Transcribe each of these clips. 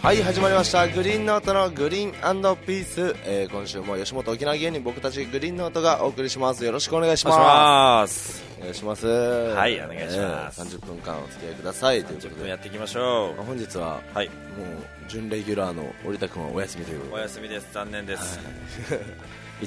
はい、始まりましたグリーンノートのグリーン&ピース、今週も吉本沖縄芸人僕たちグリーンノートがお送りします。よろしくお願いします。お願いします。 はい、お願いします。 30分間お付き合いくださいということで 30分やっていきましょう。 本日は、はい、もう準レギュラーの織田君はお休みということで。 お休みです。残念です、 はい、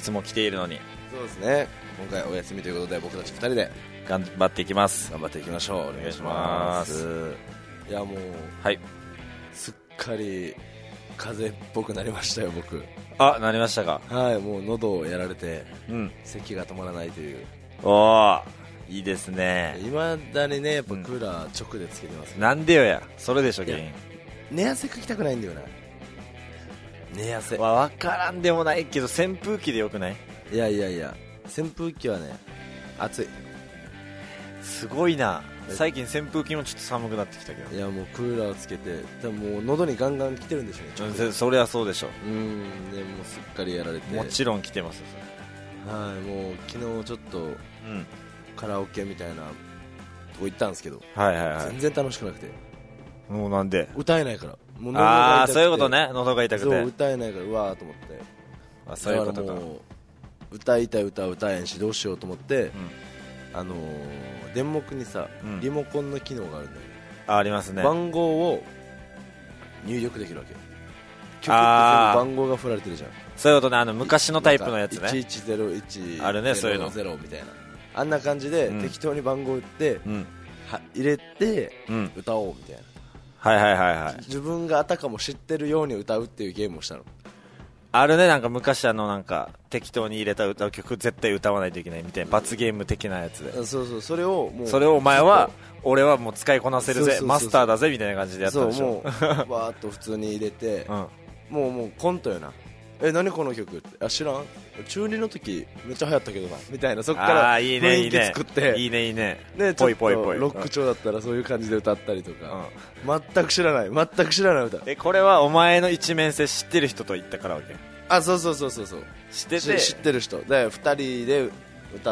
いつも来ているのに。 そうですね、今回お休みということで僕たち2人で頑張っていきます。 頑張っていきましょう。お願いします。いやもう、 はい、 すっかり風邪っぽくなりましたよ僕。 あ、なりましたか。 はい、もう喉をやられて、咳が止まらないという。 おー、いいですね。 いまだにね、やっぱクーラー直でつけてます、ね。 なんでよや、それでしょ原因。 寝汗かきたくないんだよな。寝汗は分からんでもないけど扇風機でよくない？ いやいやいや、扇風機はね暑い。 すごいな。最近扇風機もちょっと寒くなってきたけど。 いやもうクーラーつけて、でももう喉にガンガン来てるんでしょうね。 それはそうでしょ。 でもうすっかりやられて。 もちろん来てますよそれ。はい、もう昨日ちょっと、カラオケみたいなとこ行ったんですけど、はいはいはい、全然楽しくなくて。 もうなんで？ 歌えないから。もう喉が痛くて。そういうことね、喉が痛くて。 そう、歌えないからうわーと思って。 あ、そういうことか。もう歌いたい歌を歌えんしどうしようと思って、電目にさ、リモコンの機能があるんだよ。 ありますね。 番号を入力できるわけ。曲って全部番号が振られてるじゃん。 そういうことね、昔のタイプのやつね。 1101 あるね、そういうの 0みたいな、あんな感じで適当に番号打って、入れて、歌おうみたいな。 はいはいはいはい。 自分があたかも知ってるように歌うっていうゲームをしたの。 あるね、なんか昔なんか適当に入れた歌う曲絶対歌わないといけないみたいな罰ゲーム的なやつで。 そうそう、それをお前は俺はもう使いこなせるぜ、マスターだぜみたいな感じでやったんでしょ。 そう、もうバーッと普通に入れて、もうコントよな。何この曲って、あ、知らん、中2の時めっちゃ流行ったけどなみたいな。そっから雰囲気作って、 いいねいいね、 ちょっとロック調だったらそういう感じで歌ったりとか、全く知らない歌。 これはお前の一面性知ってる人と行ったカラオケ？ あ、そう知ってる人で2人で歌って、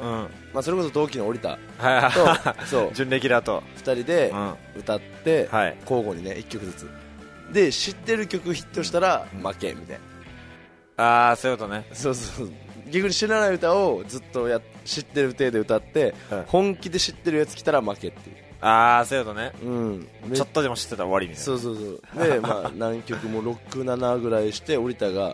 それこそ同期の織田と準レギュラーと 2人で歌って、交互にね1曲ずつで、知ってる曲ヒットしたら負けみたいな。 ああ、そういうことね。 そう逆に知らない歌をずっと知ってる体で歌って、本気で知ってるやつ来たら負けっていう。 ああ、そういうことね。ちょっとでも知ってたら終わりみたいな。 そうで、何曲も6、7ぐらいして織田が、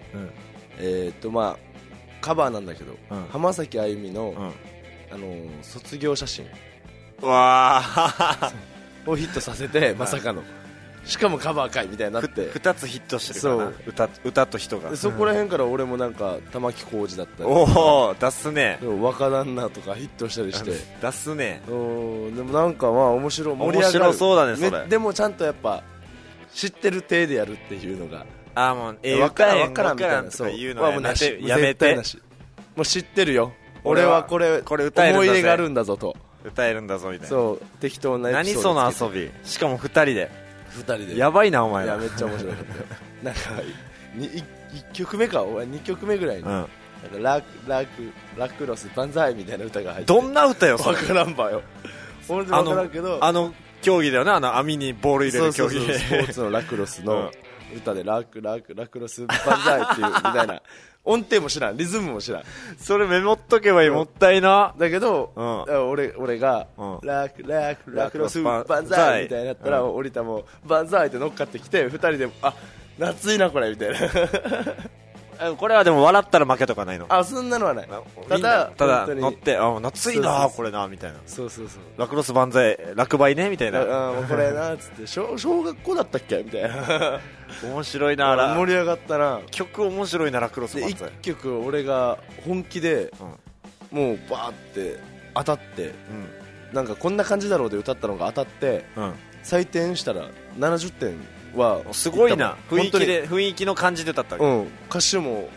カバーなんだけど、浜崎あゆみの、卒業写真わをヒットさせて、まさかのしかもカバーかいみたいになって、 2つヒットしてるかな、歌と人が。 そこら辺から俺もなんか玉置浩二だったり、 おお、出すね。 若旦那とかヒットしたりして出すね。 でもなんか面白そうだねそれ。 でもちゃんとやっぱ知ってる体でやるっていうのが、 もう分からんみたいな、そういうのはやめて。 もう知ってるよ俺はこれ歌えるんだぜ、 思い入れがあるんだぞと、 歌えるんだぞみたいな。 そう適当なエピソード。 何その遊び、しかも2人でやばいなお前ら。 いやめっちゃ面白かったよなんか1曲目か2曲目ぐらいに、なんかラクロス万歳みたいな歌が入って、 どんな歌よそれ。 分からんばよ俺で分からんけど、 競技だよね、網にボール入れる競技。 そうスポーツのラクロスの歌でラクロス万歳っていうみたいな音程も知らん、リズムも知らん。 それメモっとけばいい、もったいな。 だけど、俺がラクロス万歳みたいになったら、織田も万歳って乗っかってきて、2人で夏いなこれみたいなこれはでも笑ったら負けとかないの？ そんなのはない。 ただ乗って夏いなこれなみたいな。 そうラクロス万歳落梅ねみたいな。 これなっつって小学校だったっけみたいな面白いな。 盛り上がったな。 曲面白いな、ラクロス万歳。 1曲俺が本気でもうバーって当たって、なんかこんな感じだろうで歌ったのが当たって、採点したら70点はすごいな。雰囲気の感じで歌ったわけ。 歌詞も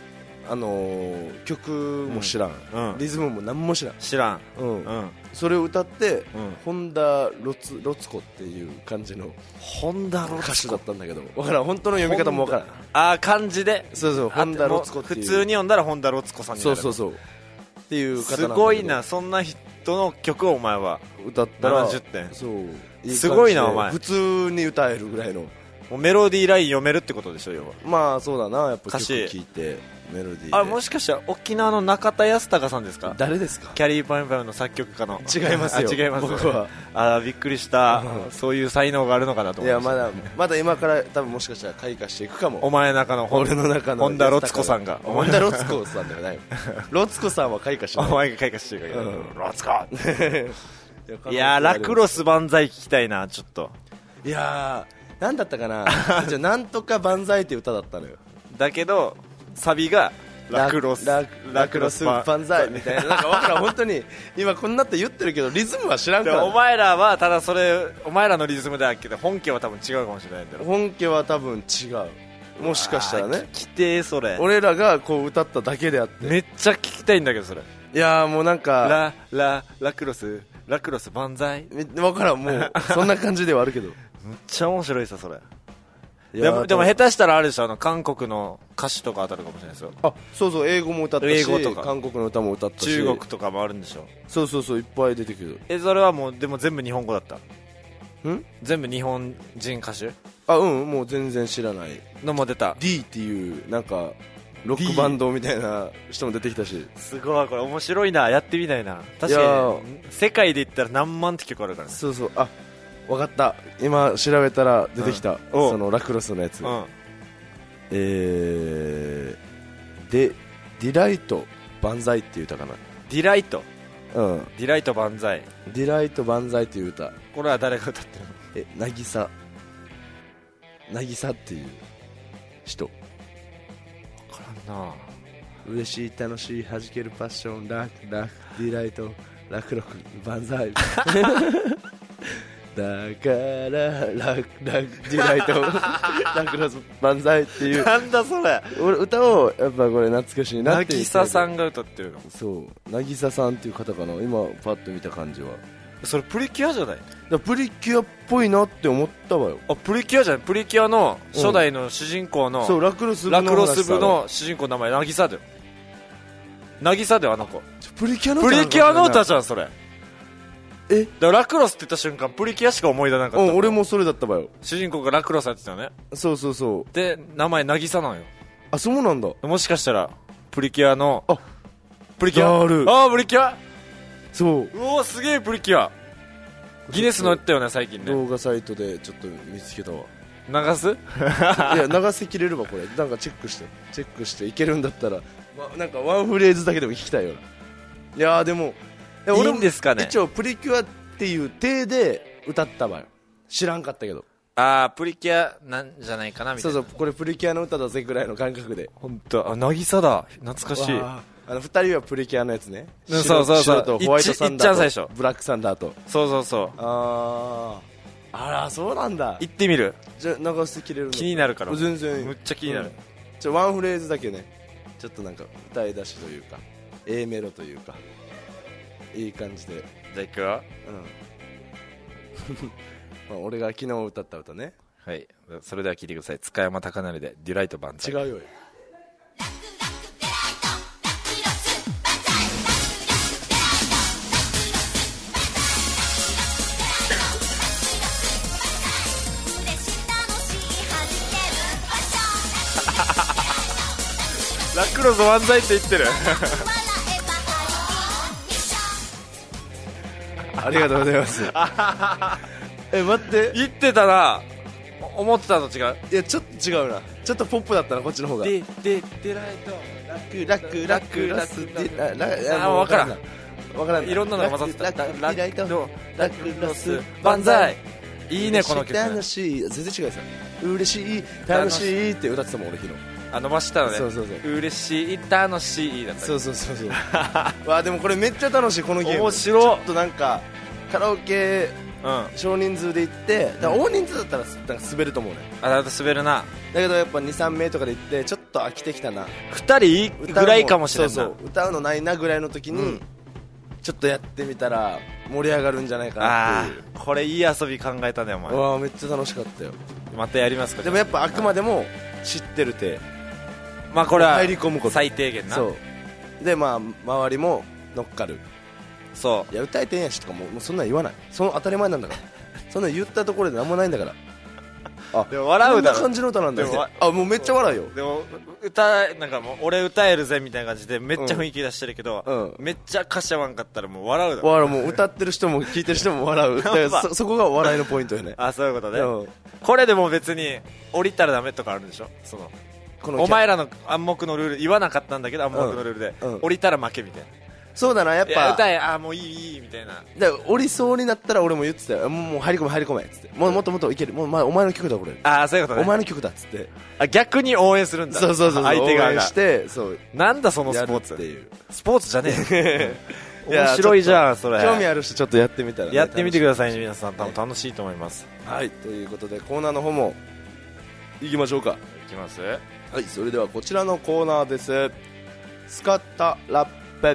曲も知らん、リズムも何も知らん、それを歌って、本田ロツコっていう感じの歌手だったんだけど、分からん、本当の読み方も分からん。 漢字で、 本田ロツコっていう、 普通に読んだら本田ロツコさんになる。 そうっていう方なんだけど、 すごいな。そんな人の曲をお前は歌ったら 70点。 そうすごいなお前。 普通に歌えるぐらいのもうメロディーライン読めるってことでしょ要は。 まあそうだな、やっぱ曲歌詞聴いてメロディーで。 あ、もしかしたら沖縄の中田康隆さんですか？ 誰ですか？ キャリーパンパンの作曲家の。 違いますよ。 あ、違います。 僕は。 あ、びっくりした。そういう才能があるのかなと思いました。 いや、まだ今から多分もしかしたら開花していくかも。 お前の中の俺の中の本田ロツコさんが。 本田ロツコさんではない。ロツコさんは開花してない。 お前が開花してるから。ロツコいやー、ラクロス万歳聞きたいな、ちょっと。 いやー、なんだったかな。じゃあなんとか万歳って歌だったのよ。 だけどサビがラクロス万歳みたいな、なんか分からん。本当に今こんなって言ってるけどリズムは知らんから。 お前らはただそれ、お前らのリズムだけど本家は多分違うかもしれないんだよ。 本家は多分違う、もしかしたらね。 聞きてー、それ。 俺らがこう歌っただけであって。 めっちゃ聞きたいんだけどそれ。 いやーもうなんかラクロス万歳分からん、もうそんな感じではあるけどめっちゃ面白いさそれ。でも下手したらあるでしょ、韓国の歌詞とか当たるかもしれないですよ。 あ、そうそう、英語も歌ったし、 英語とか韓国の歌も歌ったし、 中国とかもあるんでしょ。 そうそうそう、いっぱい出てくる。 それはもうでも全部日本語だった？ ん？ 全部日本人歌手？ あ、うん、もう全然知らないのも出た。 D っていうなんかロックバンドみたいな人も出てきたし。 すごい、これ面白いな、やってみたいな。確かに世界で言ったら何万って曲あるからね。 そうそう、あ、分かった、今調べたら出てきた、そのラクロスのやつ、ディライト万歳っていう歌かな。 ディライト、 うん、 ディライト万歳、 ディライト万歳っていう歌。 これは誰が歌ってるの？ 渚っていう人。 分からんな。 嬉しい、楽しい、弾ける、パッション、ラクディライト、ラクロク万歳だからラディライトラクロス万歳っていう。 なんだそれ。 俺歌をやっぱこれ懐かしいなって。 渚さんが歌ってるの？ そう、渚さんっていう方かな、今パッと見た感じは。 それプリキュアじゃない？ プリキュアっぽいなって思ったわよ。 あ、プリキュアじゃない？プリキュアの初代の主人公の、 そう、ラクロス部の主人公の名前渚だよ。渚だよ、あの子。 プリキュアの歌じゃんそれ。 だからラクロスって言った瞬間プリキュアしか思い出なかった。 俺もそれだったわよ。 主人公がラクロスやってたよね。 そうそうそう。 で名前渚なのよ。 あ、そうなんだ。 もしかしたらプリキュアの、プリキュアある。 プリキュア、 そう。 うおー、すげえ、プリキュアギネス乗ったよね最近ね。 動画サイトでちょっと見つけたわ。 流す？ いや、流せきれるわこれ。なんかチェックしていけるんだったら、なんかワンフレーズだけでも聞きたいよな。いやーでもいいんですかね。 一応プリキュアっていう体で歌ったわよ。知らんかったけど。 プリキュアなんじゃないかなみたいな。 そうそう、これプリキュアの歌だぜぐらいの感覚で。 本当、渚だ、懐かしい。 2人はプリキュアのやつね。 そう白とホワイトサンダーと最初ブラックサンダーと。 そうあら、そうなんだ。 行ってみる？ じゃあ流してきれるの？ 気になるから。 全然むっちゃ気になる。 ワンフレーズだけね、ちょっとなんか歌い出しというか A メロというかいい感じで。 じゃあ行くよ。 まあ俺が昨日歌った歌ね。 はい、それでは聴いてください。塚山貴成でディライト万歳。 違うよ。 ラクロス万歳って言ってるありがとうございます待って、 言ってたな。思ってたの違う？ いや、ちょっと違うな。ちょっとポップだったな、こっちの方が。 ディライトラクロス分からん。いろんなのが混ざってた。ラクロス万歳。いいねこの曲。 楽しい、全然違うさ。嬉しい、楽しいって歌ってたもん俺昨日。 伸ばしたのね。 そう嬉しい、楽しいだった。 そうわ、でもこれめっちゃ楽しい、このゲーム。 面白い。 ちょっとなんかカラオケ少人数で行って、だから大人数だったらなんか滑ると思うね。 だと滑るな。 だけどやっぱ 2,3 名とかで行ってちょっと飽きてきたな、 2人ぐらいかもしれない。 そう歌うのないなぐらいの時に、ちょっとやってみたら盛り上がるんじゃないかなっていう。 これいい遊び考えたねお前。 わあ、めっちゃ楽しかったよ。 またやりますか。 でもやっぱあくまでも知ってるて、 まあこれは入り込むこと最低限な。 そうで、まあ周りも乗っかる。 そう、 いや歌えてんやしとかもうそんなん言わない。その当たり前なんだからそんなん言ったところで何もないんだからでも笑うだろ、こんな感じの歌なんだよ。あ、もうめっちゃ笑うよ。 でもなんかもう俺歌えるぜみたいな感じでめっちゃ雰囲気出してるけど、めっちゃ歌詞合わんかったらもう笑うだろ。 もう歌ってる人も聴いてる人も笑う。だからそこが笑いのポイントよね。 あ、そういうことね。これでも別に降りたらダメとかあるんでしょ。お前らの暗黙のルール言わなかったんだけど、暗黙のルールで降りたら負けみたいな。 そうだな、やっぱ歌え、あ、もういいみたいな。 だから降りそうになったら俺も言ってたよ。もう入り込めっつって、もっといける、もうお前の曲だこれ。 あ、そういうことね。 お前の曲だっつって、 逆に応援するんだ。 そう相手側が応援して、 なんだそのスポーツっていう。スポーツじゃねえ。面白いじゃんそれ。 興味ある人ちょっとやってみたら、 やってみてくださいね、皆さん。多分楽しいと思います。 はい、ということでコーナーの方も行きましょうか。 いきます。 はい、それではこちらのコーナーです。スカッタラップ。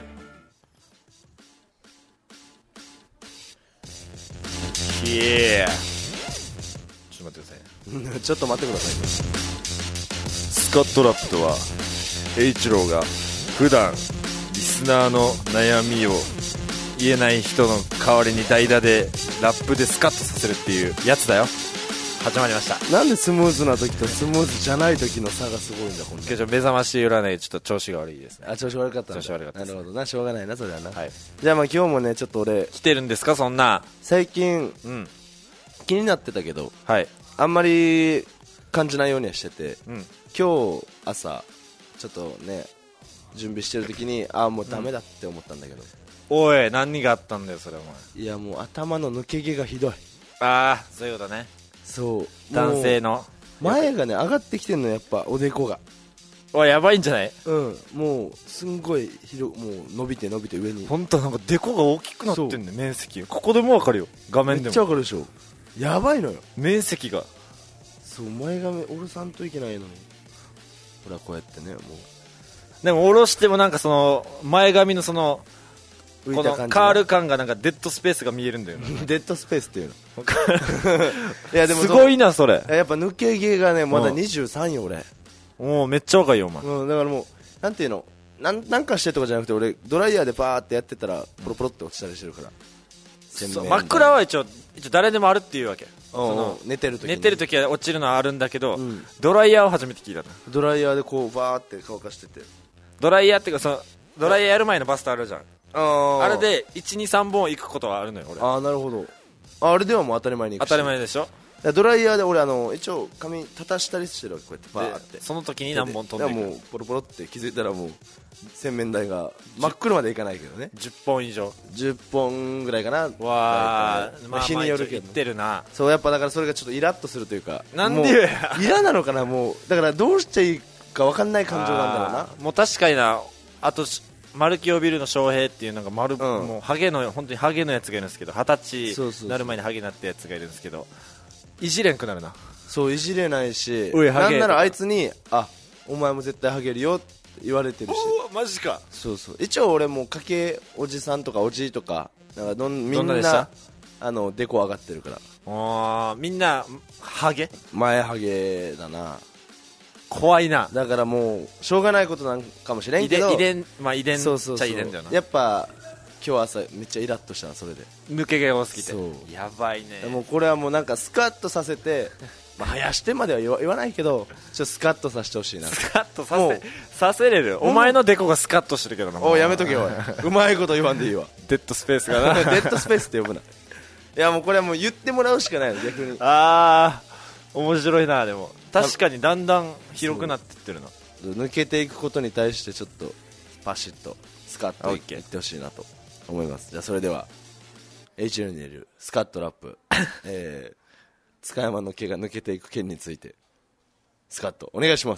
ちょっと待ってください。 ちょっと待ってください。 スカットラップとは、栄一郎が普段リスナーの悩みを言えない人の代わりに代打でラップでスカッとさせるっていうやつだよ。始まりました。 なんでスムーズな時とスムーズじゃない時の差がすごいんだ。今日目覚まし占いちょっと調子が悪いですね。 あ、調子悪かったんだ。 調子悪かったです。 なるほどな、しょうがないなそれはな。 はい。 じゃあまあ今日もねちょっと俺来てるんですかそんな。 最近、気になってたけど、 はい、 あんまり感じないようにはしてて、 今日朝ちょっとね準備してる時にもうダメだって思ったんだけど、 おい何があったんだよそれお前。 いやもう頭の抜け毛がひどい。 ああ、そういうことね。 そう男性の前がね上がってきてんの、やっぱおでこが。 やばいんじゃない？ もうすんごいもう伸びて上に。 本当なんかデコが大きくなってんね、面積。ここでも分かるよ、画面でもめっちゃ分かるでしょ。やばいのよ面積が。 そう前髪下ろさんといけないのに、ほらこうやってね。もうでも下ろしてもなんかその前髪のそのこのカール感がなんかデッドスペースが見えるんだよね。 デッドスペースっていうのいやでもすごいなそれ。 やっぱ抜け毛がねまだ23よ俺。 もうめっちゃ若いよお前。 だからもうなんていうの、なんかしてとかじゃなくて、俺ドライヤーでパーってやってたらポロポロって落ちたりしてるから。 真っ暗は一応誰でもあるっていうわけ。 寝てる時は落ちるのはあるんだけど、ドライヤーを初めて聞いたな。 ドライヤーでこうバーって乾かしてて、 ドライヤーっていうかそのドライヤーやる前のバスタあるじゃん。あれで 1,2,3 本行くことはあるのよ俺。 なるほど。あれではもう当たり前に行くし。 当たり前でしょ。 ドライヤーで俺一応髪立たしたりしてるわけ、こうやってバーって。 その時に何本飛んでいく。 もうポロポロって気づいたらもう洗面台が真っ黒までいかないけどね、 10本以上、 10本ぐらいかな。 わー、日によるけど、 言ってるな。 そうやっぱだからそれがちょっとイラッとするというか、 なんでイラなのかな。もうだからどうしちゃいいか分かんない感情なんだろうな。 もう確かにな。あとマルキオビルの翔平っていうのがもうハゲの本当にハゲのやつがいるんですけど、20歳になる前にハゲになったやつがいるんですけど、いじれんくなるな。 そういじれないし、なんならあいつにお前も絶対ハゲるよって言われてるし。 マジか。 そう一応俺も家系おじさんとかおじいとかなんかみんなデコ上がってるから。 みんなハゲ、 前ハゲだな。 怖いな。 だからもうしょうがないことなんかもしれんけど、 遺伝っちゃ遺伝だよな。 やっぱ今日朝めっちゃイラッとしたな、それで。 抜け毛が多すぎて。やばいね。 もうこれはもうなんかスカッとさせて生やしてまでは言わないけど、ちょっとスカッとさせてほしいな。 スカッとさせれる。お前のデコがスカッとしてるけどな。 やめとけようまいこと言わんでいいわ。 デッドスペースがな。 デッドスペースって呼ぶな。いやもうこれはもう言ってもらうしかないの、逆に。 面白いな。でも確かにだんだん広くなってってるな。 抜けていくことに対してちょっとパシッとスカッといってほしいなと思います。じゃあそれでは H にいるスカッとラップ塚山の毛が抜けていく件についてスカッとお願いします。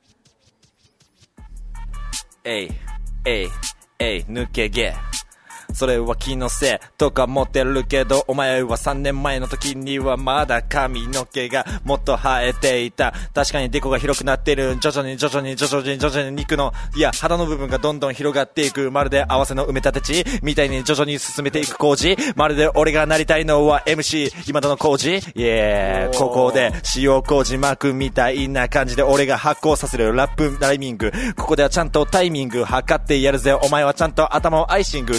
抜け毛、それは気のせいとか思ってるけど、お前は3年前の時にはまだ髪の毛がもっと生えていた。確かにデコが広くなってる。徐々に肉の肌の部分がどんどん広がっていく。まるで合わせの埋め立て地みたいに徐々に進めていく工事。まるで俺がなりたいのは MC 今田の工事。ここで塩麹巻くみたいな感じで俺が発酵させるラップタイミング。ここではちゃんとタイミング測ってやるぜ。お前はちゃんと頭をアイシング冷やして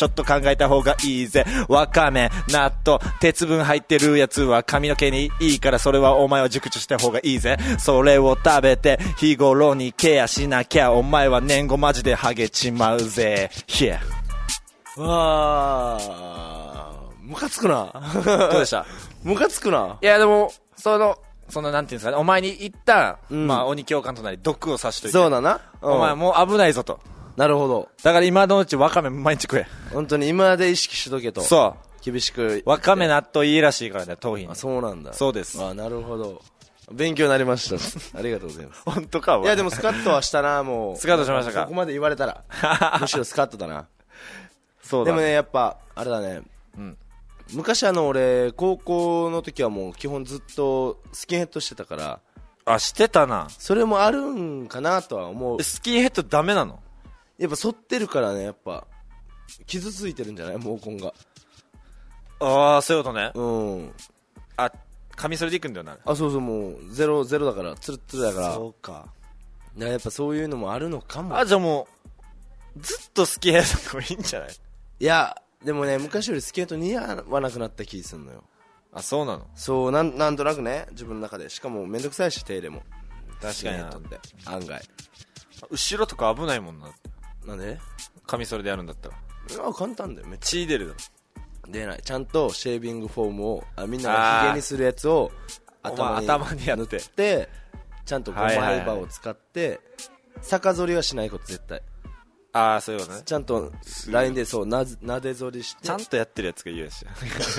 ちょっと考えた方がいいぜ。わかめ、納豆、鉄分入ってるやつは髪の毛にいいから、それはお前は熟知した方がいいぜ。それを食べて日頃にケアしなきゃ、お前は年後マジでハゲちまうぜ。Yeah。 わー、ムカつくな。 どうでした？ ムカつくな。 いやでもそのなんていうんですかね、お前に一旦、まあ鬼教官となり毒を刺しといて、 そうだな、 お前もう危ないぞと。 なるほど。 だから今のうちわかめ毎日食え。 本当に今で意識しとけと。 そう厳しく。 わかめ納豆いいらしいからね、頭皮に。 あ、そうなんだ。 そうです。 あ、なるほど。勉強になりました。ありがとうございます。 本当か。 いやでもスカッとはしたな。もうスカッとしましたか。 そこまで言われたらむしろスカッとだな。 そうだ。 でもね、やっぱあれだね、昔俺高校の時はもう基本ずっとスキンヘッドしてたから。 あ、してたな。 それもあるんかなとは思う。 スキンヘッドダメなの？ やっぱ反ってるからね、やっぱ傷ついてるんじゃない、毛根が。 ああ、そういうことね。 うん。 あ、カミソリでいくんだよな。 あ、そうそう、もうゼロだから、ツルツルだから。 そうか。 やっぱそういうのもあるのかも。 あ、じゃあもうずっとスキンヘッドがいいんじゃない？ いやでもね、昔よりスキンヘッド似合わなくなった気するのよ。 あ、そうなの？ そう、なんとなくね、自分の中で。しかもめんどくさいし、手入れも。 確かにな。 って案外後ろとか危ないもんな。 なんで？ カミソリでやるんだったら。 あ、簡単だよ。めっち血出るだろ。 出ない。ちゃんとシェービングフォームを、みんながヒゲにするやつを頭にや塗ってちゃんと5枚刃を使って逆反りはしないこと、絶対。 ああ、そういうことね。 ちゃんとラインでそうなで反りしてちゃんとやってるやつが言うやし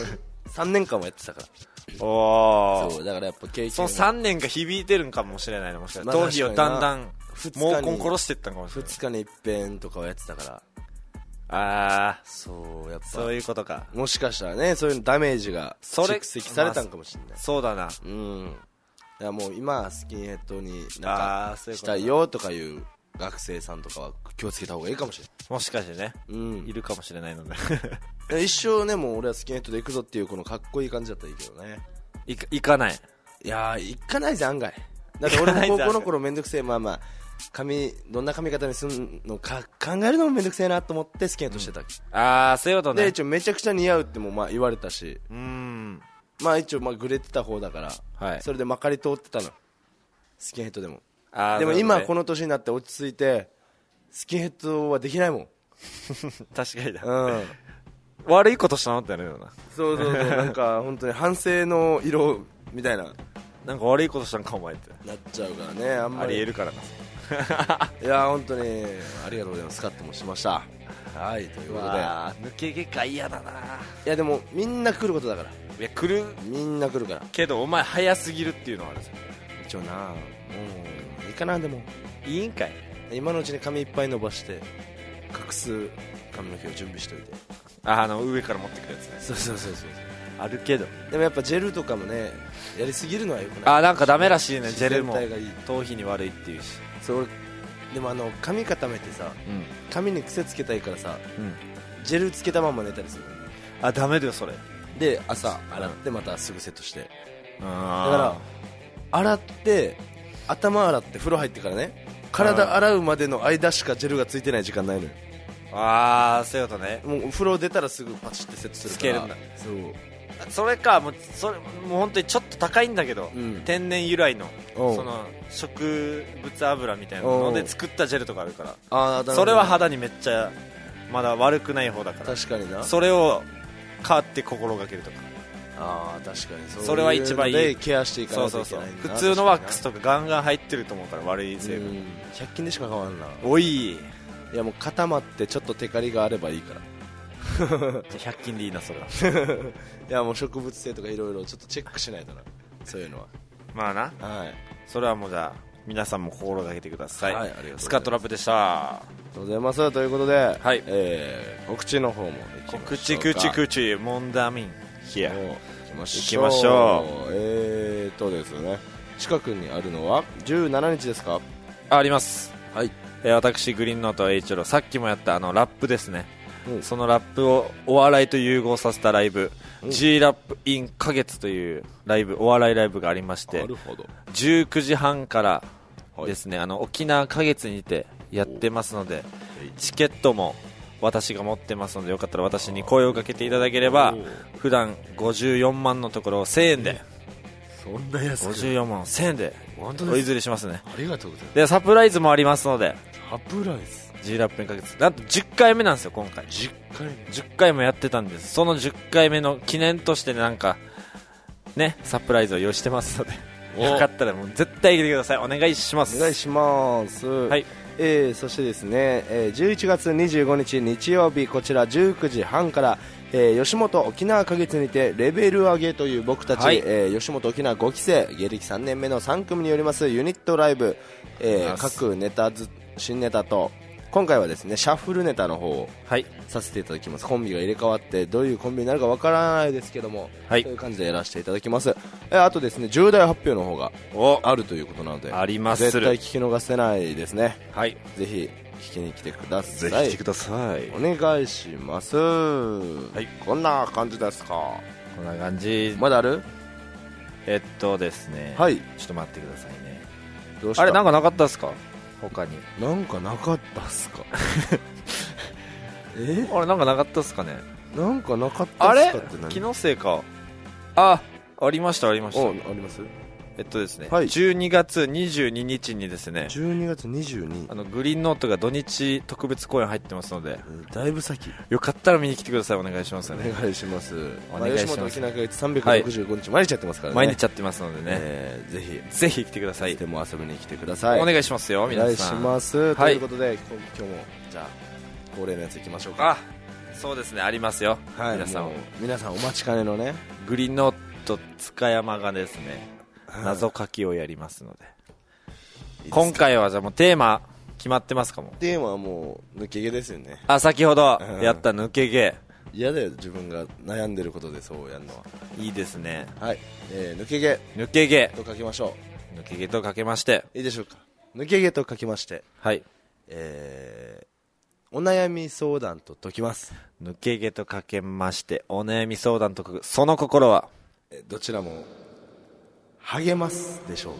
3年間もやってたから。 おー、 そうだからやっぱ経験その3年が響いてるんかもしれないね。もしかしたら頭皮をだんだん毛根殺していったんかもしれない。 2日に一遍とかはやってたから。 ああ、 そう、やっぱそういうことか。 もしかしたらね、そういうダメージが蓄積されたんかもしれない。 そうだな。 うん。いやもう今スキンヘッドになんかそういうことしたいよとかいう学生さんとかは気をつけた方がいいかもしれない。 もしかしてね、 いるかもしれないので一生ね、もう俺はスキンヘッドで行くぞっていうこのかっこいい感じだったらいいけどね。 行かない。 いやー、行かないぜ案外。だって俺も高校の頃めんどくせえ、まあまあどんな髪型にすんのか考えるのもめんどくせえなと思ってスキンヘッドしてた、 ああ、そういうことね。 で一応めちゃくちゃ似合うってもまあ言われたし、まあ一応まあグレてた方だから、それでまかり通ってたの、スキンヘッドでも。でも今この年になって落ち着いてスキンヘッドはできないもん確かにだ、悪いことしたのってなるよな。 そうなんか本当に反省の色みたいな、 なんか悪いことしたんかお前ってなっちゃうからね。あんまりありえるからな。 いや本当にありがとうございます。スカッともしました。はい、ということで抜け毛か嫌だな。 いやでもみんな来ることだから。 いや来る、 みんな来るから。 けどお前早すぎるっていうのはあるんですよ。 一応な、もういいかな。でもいいんかい。 今のうちに髪いっぱい伸ばして隠す髪の毛を準備しておいて。 上から持ってくるやつね。 そうあるけど、 でもやっぱジェルとかもね、やりすぎるのはよくない。 なんかダメらしいね。ジェルも全体がいい。 頭皮に悪いっていうし。 そうでも髪固めてさ、髪に癖つけたいからさ、ジェルつけたまま寝たりする。 ダメだよそれ。 で朝洗ってまたすぐセットして、だかから洗って頭洗って風呂入ってからね、体洗うまでの間しかジェルがついてない時間ないのよ。 そういうことね。 もう風呂出たらすぐパチってセットするからつけるんだ。 そう、 それか、もう本当にちょっと高いんだけど、天然由来のその植物油みたいなので作ったジェルとかあるから、それは肌にめっちゃまだ悪くない方だから、 確かにな。 それを買って心がけるとか。 確かにそれは一番いい。 ケアしていかないといけないんだな。 普通のワックスとかガンガン入ってると思うから、悪い成分。 100均でしか買わんな。 おい、 いやもう固まってちょっとテカリがあればいいから 100均でいいなそれは。 いやもう植物性とかいろいろちょっとチェックしないとな、そういうのは。 まあな、それはもうじゃあ皆さんも心がけてください。 ありがとうございます。 スカットラップでした。 ありがとうございます。ということで、告知の方も告知モンダミンヒア行きましょう。ですね、近くにあるのは17日ですか？ あります。 はい。 私グリーンノート H ロ、さっきもやったラップですね、そのラップをお笑いと融合させたライブ、G ラップ in 花月というライブ、お笑いライブがありまして、19時半からですね、沖縄花月にてやってますので、チケットも私が持ってますので、よかったら私に声をかけていただければ、普段54万のところを1000円で、 そんな安く 54万を1000円でお譲りしますね。 ありがとうございます。 でサプライズもありますので、 サプライズ G ラップにかけて、なんと10回目なんですよ今回。 10回 10回もやってたんです。その10回目の記念としてなんかね、サプライズを用意してますので、よかったらもう絶対来てください。お願いします。 お願いします。 はい。 そしてですね、11月25日日曜日、こちら19時半から、吉本沖縄花月にてレベル上げという僕たち、 はい吉本沖縄5期生芸歴3年目の3組によりますユニットライブ、各ネタ新ネタと今回はですねシャッフルネタの方をさせていただきます。コンビが入れ替わってどういうコンビになるかわからないですけども、 はい、 そういう感じでやらせていただきます。あとですね重大発表の方があるということなので、 あります。 絶対聞き逃せないですね。 はい、 ぜひ聞きに来てください。 ぜひ来てください。 お願いします。はい、こんな感じですか。 こんな感じ。 まだある？ ですね、 はい、 ちょっと待ってくださいね。 どうした？ あれなんかなかったっすか？他になんかなかったっすか？ あれなんかなかったっすかね？ なんかなかったっすかって何？ 気のせいか。ありましたありました。 あります？ ですね、 はい、 12月22日にですね、 12月22 グリーンノートが土日特別公演入ってますので、 だいぶ先。 よかったら見に来てください。お願いします、ね、 お願いします。 お願いします。 吉本沖縄月365日、毎日やってますからね。 毎日やってますのでね、ぜひ来てください。 でも遊びに来てください。 お願いしますよ皆さん。 お願いします、ということで今日もじゃあ恒例のやついきましょうか。 そうですね、ありますよ、 はい、皆さんお待ちかねのねグリーンノート塚山がですね謎書きをやりますので、今回はじゃあもうテーマ決まってますか？もテーマはもう抜け毛ですよね。 先ほどやった抜け毛。 嫌だよ自分が悩んでることでそうやるのは。 いいですね。 はい、抜け毛と書きましょう。抜け毛と書けまして、 いいでしょうか。抜け毛と書きまして、 はい、 お悩み相談と解きます。 抜け毛と書けましてお悩み相談と解く、その心はどちらも励ますでしょう。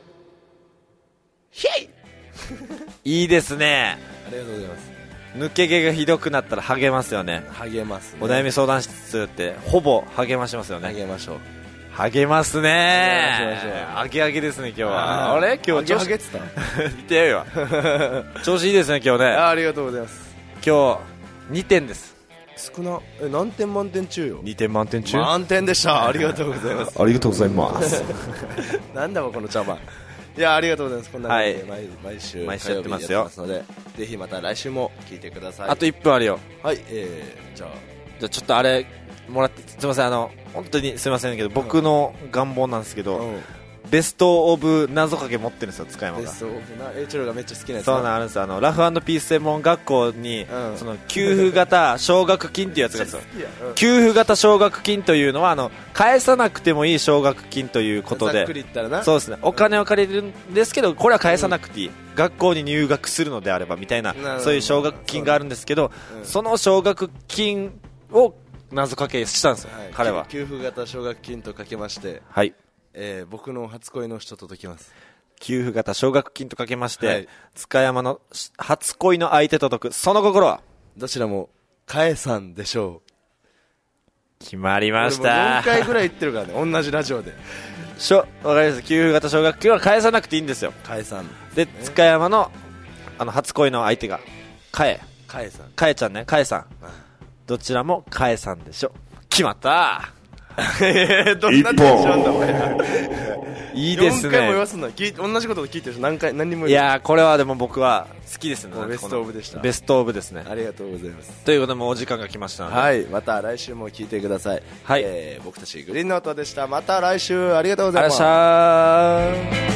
ヒェイいいですね。 ありがとうございます。 抜け毛がひどくなったら励ますよね。 励ますね。 お悩み相談室ってほぼ励ましますよね。 励ましょう。 励ますね。あげあげですね今日は。あれ今日調子上げてた言ってやるよ調子いいですね今日ね。 ありがとうございます。 今日2点です。 少な。何点満点中よ。 2点満点中。 満点でした。ありがとうございます。 ありがとうございますなんだこの茶番。いやありがとうございます。こんな感じで毎週やってますよ。 のでぜひまた来週も聞いてください。 あと1分あるよ。 はい、じゃあちょっとあれもらってすいません。本当にすいませんけど、僕の願望なんですけど、ベストオブ謎かけ持ってるんですよ塚山が。 ベストオブなチョロがめっちゃ好きなやつ。 そうなんですよ。ラフ&ピース専門学校に、その給付型奨学金っていうやつがあるんですよ。給付型奨学金というのは返さなくてもいい奨学金ということで、 ざっくり言ったらな。 そうですね、お金を借りるんですけどこれは返さなくていい、学校に入学するのであればみたいな、そういう奨学金があるんですけど、その奨学金を謎かけしたんですよ、彼は。 給付型奨学金とかけまして、 はい、 僕の初恋の人と解きます。 給付型奨学金とかけまして、塚山の初恋の相手と解く、その心はどちらも返さんでしょう。 決まりました。 4回ぐらい言ってるからね同じラジオで。 わかります。給付型奨学金は返さなくていいんですよ。 返さんで、塚山の初恋の相手が返さん、 返ちゃんね、返さん、どちらも返さんでしょ。決まったどんなテンションだお前いいですね。 4回も言わすの同じこと聞いてる人何にも言う。 いやこれはでも僕は好きですね。 ベストオブでした。 ベストオブですね。 ありがとうございます。 ということでもうお時間が来ましたので、 はい、また来週も聞いてください。 はい、 僕たちグリーンノートでした。また来週ありがとうございます。 ありがとうございました。